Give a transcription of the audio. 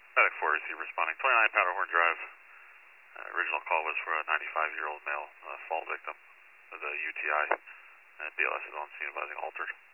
Medic 4 is responding. 29 Powderhorn Drive. Original call was for a 95-year-old male fall victim of the UTI. BLS is on scene advising altered.